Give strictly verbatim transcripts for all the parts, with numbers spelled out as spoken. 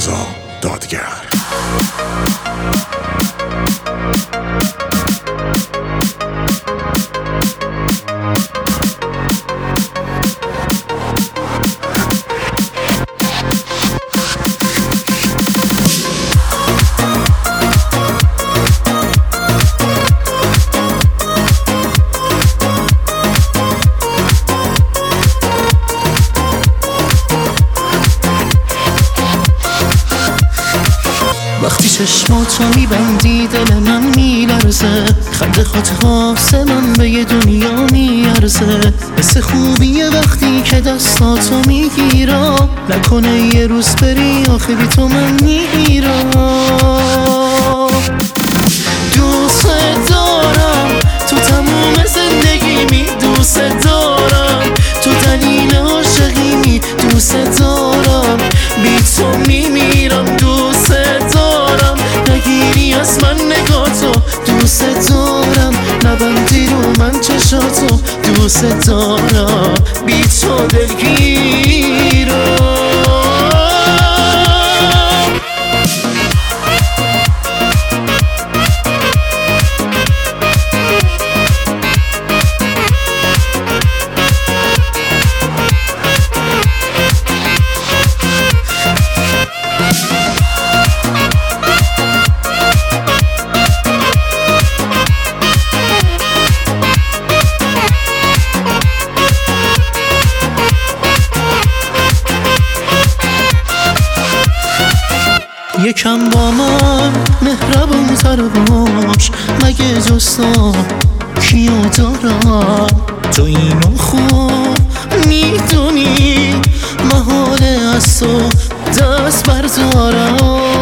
رضا دادگر. وقتی چشماتو میبندی دل من میلرزه، خنده خاطر حافظه من به یه دنیا میارزه. حس خوبیه وقتی که دستاتو میگیرم، نکنه یه روز بری آخه بی تو من میگیرم. دوست دارم تو تموم زندگیمی، دوست دارم تو دلیل عاشقیمی، دوست دارم بی تو میمیرم. دوست دارم نگیری از من نگاتو، دوست دارم نبندی رو من چشاتو، دوست دارم بی تو دلگیرم. یکم با من مهربون تر باش، مگه جستا کیو دارم؟ تو اینو خوب میدونی، محاله از تو دست بردارم.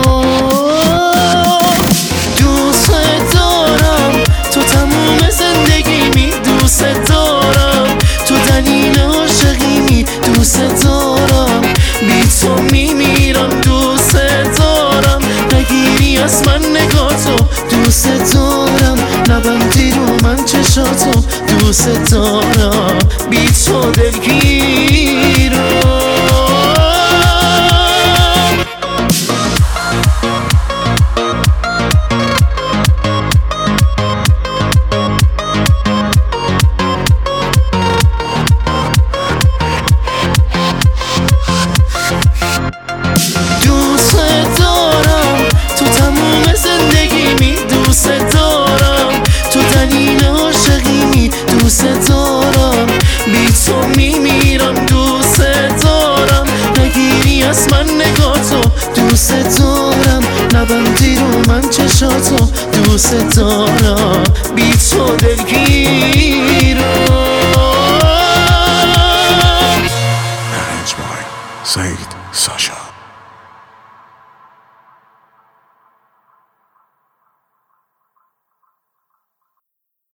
دوست دارم تو تموم زندگیمی، دوست دارم تو دلیل عاشقیمی، دوست دارم بی تو میمیرم. دوست دارم نگیری از من نگاتو، دوست دارم نبندی رو من چشاتو، دوست دارم بی تو دلگیرم. دوست دارم بی تو میمیرم. دوست دارم نگیری از من نگاتو، دوست دارم نبندی رو من چشاتو، دوست دارم بی تو دلگیرم.